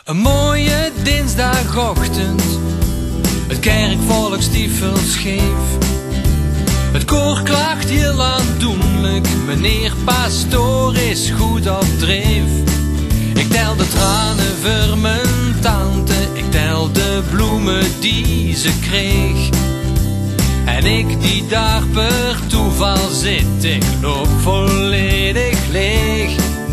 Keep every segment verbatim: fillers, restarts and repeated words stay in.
Een mooie dinsdagochtend, het kerkvolk stiefelt scheef. Het koor klaagt heel aandoenlijk, meneer pastoor is goed op dreef. Ik tel de tranen voor mijn tante, ik tel de bloemen die ze kreeg. En ik die daar per toeval zit, ik loop volledig leeg.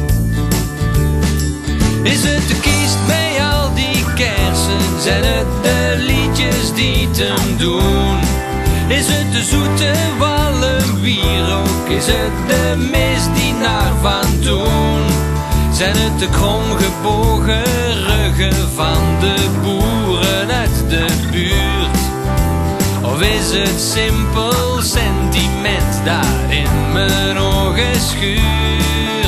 Is het de kist bij al die kersen, zijn het de liedjes die te doen? Is het de zoete wallen wierook, is het de mis die naar van toen? Zijn het de kromgebogen ruggen van de boeren uit de buurt? Of is het simpel sentiment daar in mijn ogen schuurt?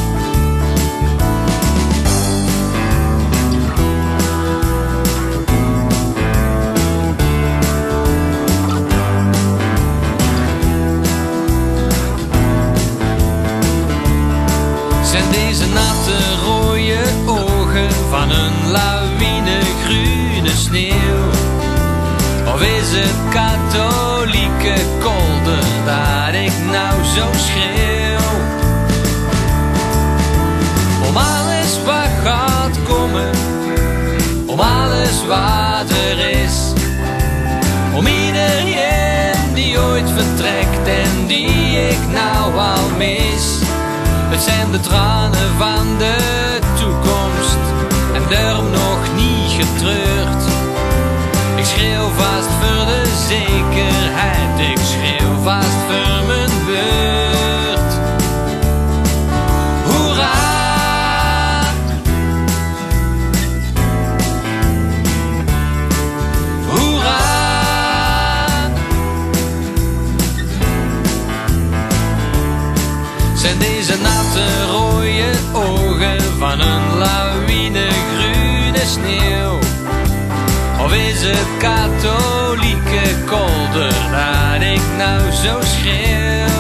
Zijn deze natte rode ogen van een lawine groene sneeuw? Of is het katholieke kolder dat ik nou zo schreeuw? Om alles wat gaat komen, om alles wat er is, om iedereen die ooit vertrekt en die ik nou al mis. Het zijn de tranen van de toekomst en daarom nog niet getreurd. Ik schreeuw vast voor de zekerheid, ik schreeuw vast voor mijn beurt. Hoera! Hoera! Zijn deze natte rode ogen van een lawine groene sneeuw? Of is het katholieke kolder dat ik nou zo schreeuw?